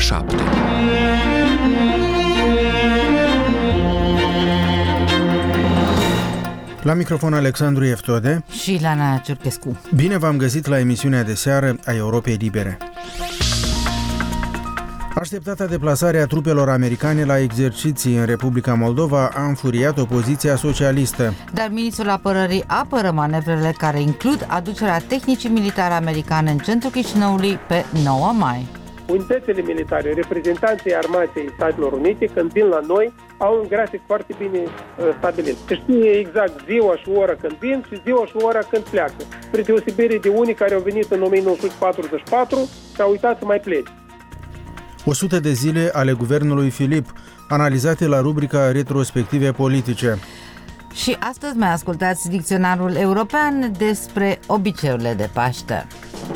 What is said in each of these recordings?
7. La microfon Alexandru Eftode și Lana Ciurchescu. Bine v-am găsit la emisiunea de seară a Europei Libere. Așteptata deplasare a trupelor americane la exerciții în Republica Moldova a înfuriat opoziția socialistă. Dar ministrul apărării apără manevrele care includ aducerea tehnicii militare americane în centrul Chișinăului pe 9 mai. Unitățile militare, reprezentanții armatei Statelor Unite, când vin la noi, au un grafic foarte bine stabilit. Se știe exact ziua și ora când vin și ziua și ora când pleacă. Spre deosebire de unii care au venit în 1944 și au uitat să mai plece. 100 de zile ale guvernului Filip, analizate la rubrica Retrospective politice. Și astăzi mai ascultați dicționarul european despre obiceiurile de Paște.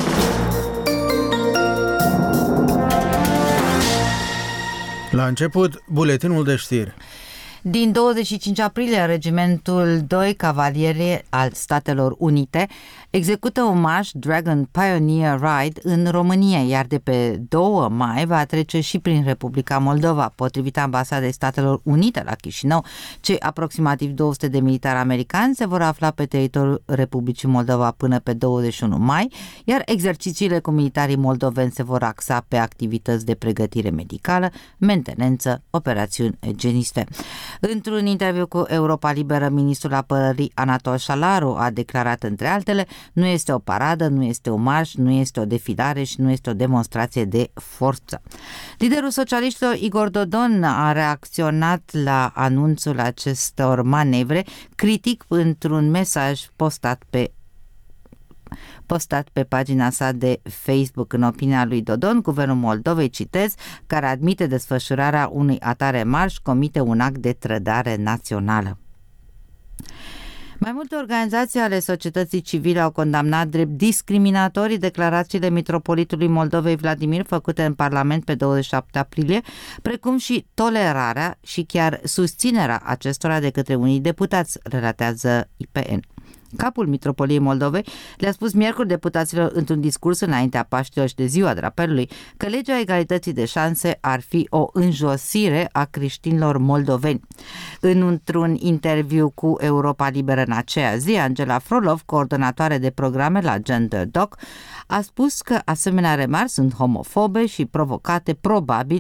La început, buletinul de știri. Din 25 aprilie, regimentul 2 Cavaliere al Statelor Unite execută un marș Dragon Pioneer Ride în România, iar de pe 2 mai va trece și prin Republica Moldova. Potrivit Ambasadei Statelor Unite la Chișinău, cei aproximativ 200 de militari americani se vor afla pe teritoriul Republicii Moldova până pe 21 mai, iar exercițiile cu militarii moldoveni se vor axa pe activități de pregătire medicală, mentenență, operațiuni igieniste. Într-un interviu cu Europa Liberă, ministrul apărării Anatol Șalaru a declarat, între altele, nu este o paradă, nu este un marș, nu este o defilare și nu este o demonstrație de forță. Liderul socialiștilor Igor Dodon a reacționat la anunțul acestor manevre critic într-un mesaj postat pe pagina sa de Facebook. În opinia lui Dodon, guvernul Moldovei, citez, care admite desfășurarea unui atare marș, comite un act de trădare națională. Mai multe organizații ale societății civile au condamnat drept discriminatorii declarațiile mitropolitului Moldovei Vladimir făcute în Parlament pe 27 aprilie, precum și tolerarea și chiar susținerea acestora de către unii deputați, relatează IPN. Capul Mitropoliei Moldovei le-a spus miercuri deputaților într-un discurs înaintea Paștilor și de Ziua Drapelului că legea egalității de șanse ar fi o înjosire a creștinilor moldoveni. Într-un interviu cu Europa Liberă în aceea zi, Angela Frolov, coordonatoare de programe la Gender Doc, a spus că asemenea remarci sunt homofobe și provocate probabil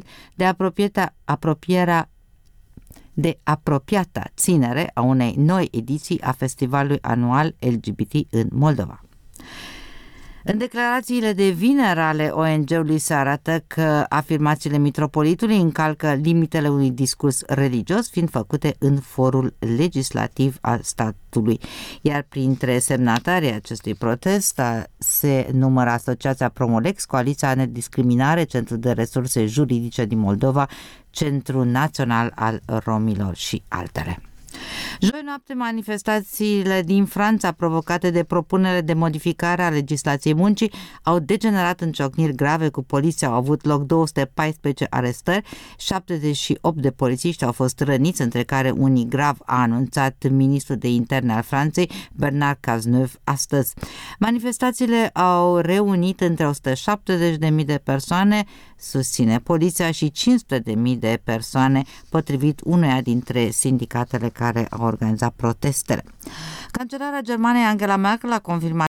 de apropiata ținere a unei noi ediții a festivalului anual LGBT în Moldova. În declarațiile de vineri ale ONG-ului se arată că afirmațiile mitropolitului încalcă limitele unui discurs religios, fiind făcute în forul legislativ al statului. Iar printre semnatarii acestui protest se numără Asociația Promolex, Coaliția Nediscriminare, Centrul de Resurse Juridice din Moldova, Centrul Național al Romilor și altele. Joi noapte, manifestațiile din Franța provocate de propunere de modificare a legislației muncii au degenerat în ciocniri grave cu poliția. Au avut loc 214 arestări, 78 de polițiști au fost răniți, între care unii grav, a anunțat ministrul de interne al Franței, Bernard Cazeneuve, astăzi. Manifestațiile au reunit între 170.000 de persoane, susține poliția, și 500.000 de persoane, potrivit unuia dintre sindicatele care au organizat protestele. Cancelara Germaniei Angela Merkel a confirmat